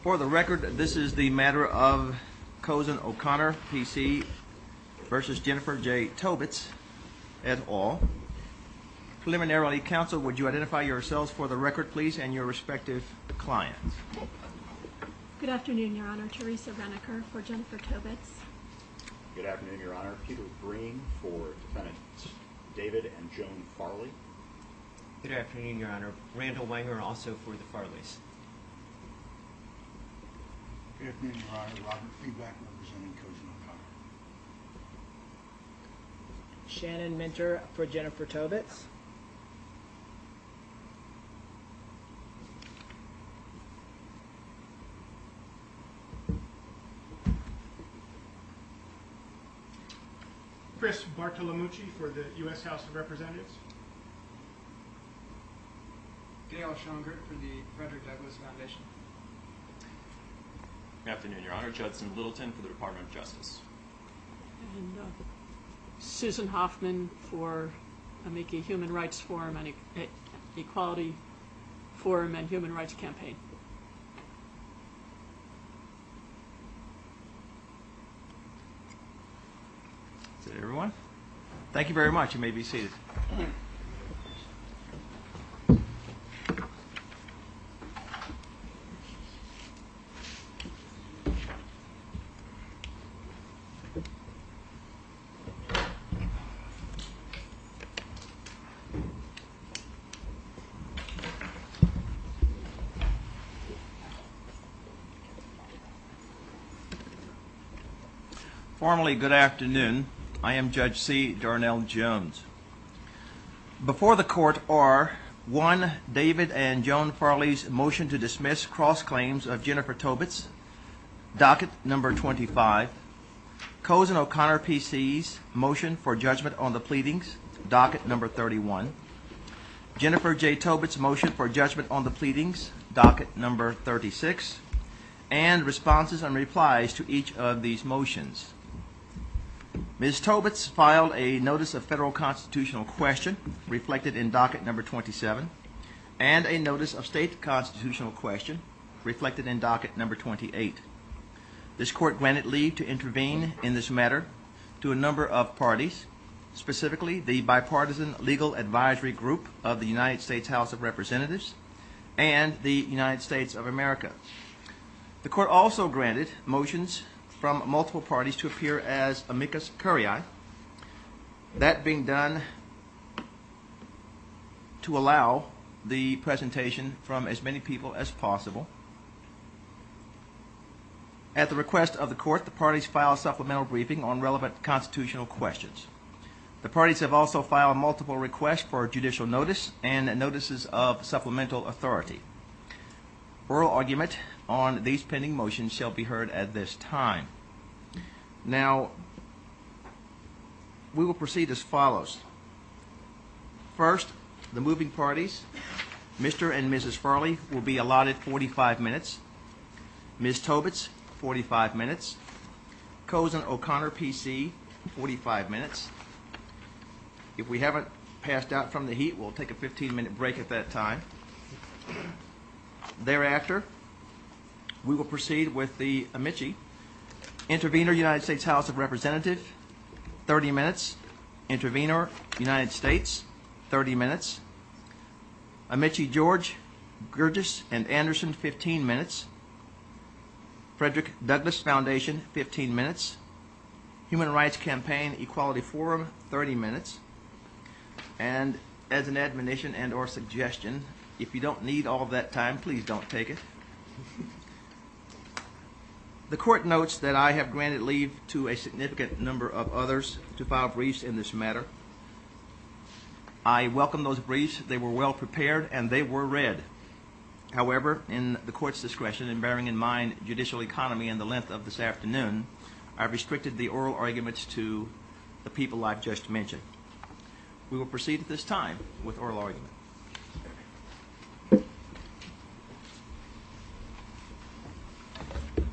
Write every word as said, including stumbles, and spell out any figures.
For the record, this is the matter of Cozen O'Connor, P C, versus Jennifer J. Tobitz, et al. Preliminarily, counsel, would you identify yourselves for the record, please, and your respective clients? Good afternoon, Your Honor. Teresa Reneker for Jennifer Tobitz. Good afternoon, Your Honor. Peter Green for defendants David and Joan Farley. Good afternoon, Your Honor. Randall Wenger, also for the Farleys. Good afternoon, Your Honor. Robert Feedback, representing Cozen O'Connor. Shannon Minter for Jennifer Tobitz. Chris Bartolomucci for the U S House of Representatives. Gail Schongert for the Frederick Douglass Foundation. Good afternoon, Your Honor. Judson Littleton for the Department of Justice. And uh, Susan Hoffman for Amici Human Rights Forum and e Equality Forum and Human Rights Campaign. Is it everyone? Thank you very much. You may be seated. Formally, good afternoon. I am Judge C. Darnell Jones. Before the court are one, David and Joan Farley's motion to dismiss cross-claims of Jennifer Tobitz, docket number twenty-five. Cozen O'Connor P C's motion for judgment on the pleadings, docket number thirty-one. Jennifer J. Tobitz's motion for judgment on the pleadings, docket number thirty-six. And responses and replies to each of these motions. Miz Tobitz filed a notice of federal constitutional question reflected in docket number twenty-seven and a notice of state constitutional question reflected in docket number twenty-eight. This court granted leave to intervene in this matter to a number of parties, specifically the Bipartisan Legal Advisory Group of the United States House of Representatives and the United States of America. The court also granted motions from multiple parties to appear as amicus curiae, that being done to allow the presentation from as many people as possible. At the request of the court, the parties filed supplemental briefing on relevant constitutional questions. The parties have also filed multiple requests for judicial notice and notices of supplemental authority. Oral argument on these pending motions shall be heard at this time. Now, we will proceed as follows. First, the moving parties, Mister and Missus Farley, will be allotted forty-five minutes. Miz Tobitz, forty-five minutes. Cozen O'Connor P C, forty-five minutes. If we haven't passed out from the heat, we'll take a fifteen minute break at that time. Thereafter, we will proceed with the amici. Intervenor, United States House of Representatives, thirty minutes. Intervenor, United States, thirty minutes. Amici George, Gurgis, and Anderson, fifteen minutes. Frederick Douglass Foundation, fifteen minutes. Human Rights Campaign Equality Forum, thirty minutes. And as an admonition and or suggestion, if you don't need all of that time, please don't take it. The court notes that I have granted leave to a significant number of others to file briefs in this matter. I welcome those briefs. They were well prepared and they were read. However, in the court's discretion and bearing in mind judicial economy and the length of this afternoon, I've restricted the oral arguments to the people I've just mentioned. We will proceed at this time with oral argument.